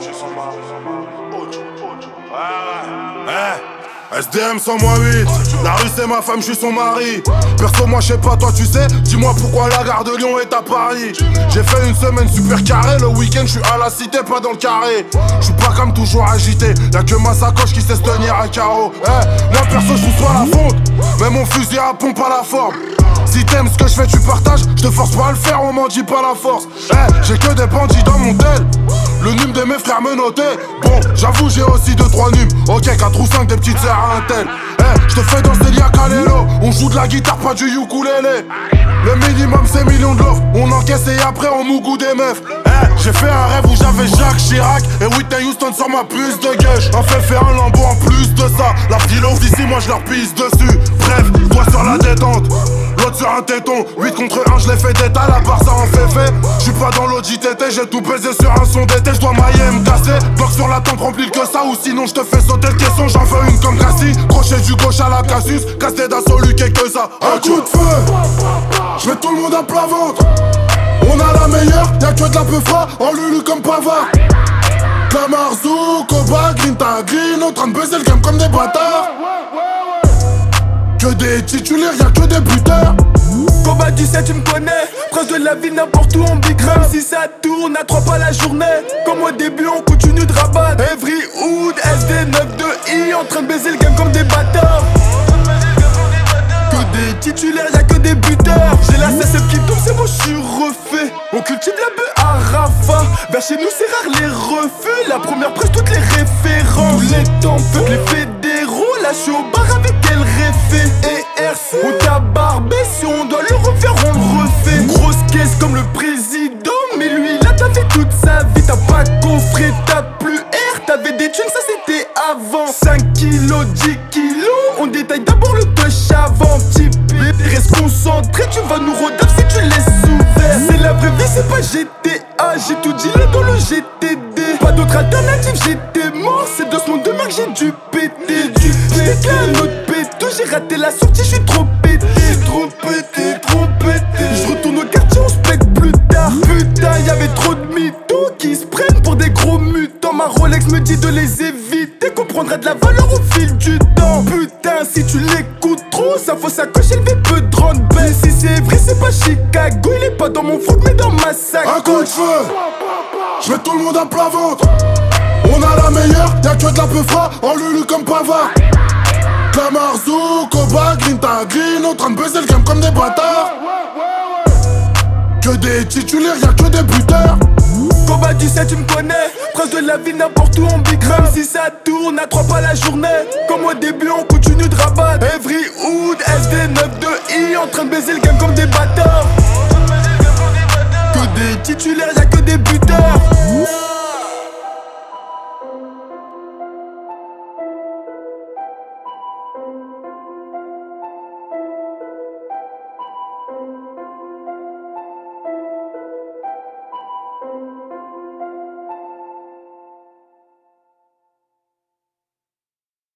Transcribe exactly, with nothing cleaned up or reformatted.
chez son mari. Ocho, ocho. Ouais, ouais. Eh, S D M cent huit. La rue c'est ma femme, je suis son mari. Perso moi je sais pas, toi tu sais. Dis-moi pourquoi la gare de Lyon est à Paris. J'ai fait une semaine super carré. Le week-end je suis à la cité, pas dans le carré. Je suis pas comme toujours agité. Y'a que ma sacoche qui sait se tenir à carreau. Eh, moi perso je suis soit la faute, mais mon fusil à pompe à la forme. Si t'aimes ce que je fais, tu partages. Je te force pas à le faire, on m'en dit pas la force. Eh, j'ai que des bandits dans mon tel. Le nume de mes frères me notait. Bon, j'avoue, j'ai aussi deux trois numes. Ok, quatre ou cinq des petites sœurs à un tel. Eh, je te fais danser Lia Kalelo. On joue de la guitare, pas du ukulélé. Le minimum, c'est millions de love. On encaisse et après, on mougou des meufs. Eh, j'ai fait un rêve où j'avais Jacques Chirac et Whitney Houston sur ma puce de gueule. Un fait faire un lambeau en plus de ça. La freelove d'ici, moi je leur pisse dessus. Bref, toi sur la détente. L'autre sur un téton, huit contre un, je l'ai fait d'état, la part ça en fait fait. J'suis pas dans l'audit T T, j'ai tout baisé sur un son d'été, j'dois mailler me casser. Bloc sur la tempe rempli que ça, ou sinon j'te fais sauter le caisson, j'en veux une comme Cassie. Crochet du gauche à la Cassius, casse-tête d'assaut, lui que ça. Un coup de feu, j'mets tout le monde à plat ventre. On a la meilleure, y'a que de la peu froid, en lulu comme Pavard. Camarzou, Koba, Green ta Green, en train de baiser le game comme des bâtards. Que des titulaires, y'a que des buteurs. Combat du sept, tu me connais. Prince de la ville, n'importe où on big ram. Si ça tourne, à trois pas la journée. Comme au début, on continue de rabattre. Every Hood, S D neuf deux I, en train de baiser le game comme des bâtards. Que des titulaires, y'a que des buteurs. J'ai la C S F qui tombe, c'est bon, j'suis refait. On cultive la bœuf à Rafa. Vers chez nous, c'est rare les refus. La première presse, toutes les références. Tous les temps, fuck les fédéraux. Là, j'suis au bar avec elle réfé. Et R C, on t'a barbé. Si on doit le refaire, on le refait. Grosse caisse comme le président. Mais lui, là, t'as fait toute sa vie. T'as pas coffré, t'as plus R. T'avais des thunes, ça c'était avant. cinq kilos, dix kilos. On détaille d'abord le touch avant. Petit bébé, reste concentré. Tu vas nous rodaf si tu laisses ouvert. C'est la vraie vie, c'est pas G T A. J'ai tout dit là dans le G T D. Pas d'autre alternative, j'étais mort. C'est de ce monde de marque, j'ai dû péter. Du péter un autre pétou. J'ai raté la sortie, j'suis trop pété. Trop pété, trop pété. J'retourne au quartier, on se pète plus tard. Putain, y'avait trop de mythos qui se prennent pour des gros mutants. Ma Rolex me dit de les éviter, qu'on prendra de la valeur au fil du temps. Putain, si tu l'écoutes trop, ça faut s'accrocher, il fait peu de drone. Ben si c'est vrai, c'est pas Chicago. Il est pas dans mon front, mais dans ma sac. Un coup de feu, j'mets tout le monde à plat ventre. On a la meilleure, y'a que de la peu froid, en lulu comme Pavard. Camarzou, Koba, Green ta Green, en train de baiser le game comme des bâtards. Que des titulaires, y'a que des buteurs. Combat du sept, tu me connais. Prince de la ville, n'importe où on big ram. Si ça tourne, à trois pas la journée. Comme au début, on continue de rabattre. Every Hood, S D neuf deux I, en train de baiser le game comme des bâtards. Que des titulaires, y'a que des buteurs.